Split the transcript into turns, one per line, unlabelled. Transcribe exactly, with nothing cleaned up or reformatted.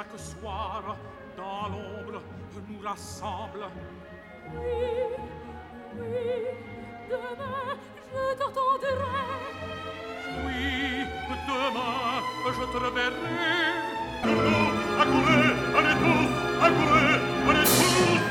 chaque soir, dans l'ombre, nous rassemble.
Oui, oui, demain, je t'attendrai.
Oui, demain, je te reverrai.
Accourez, allez tous, accourez, allez tous.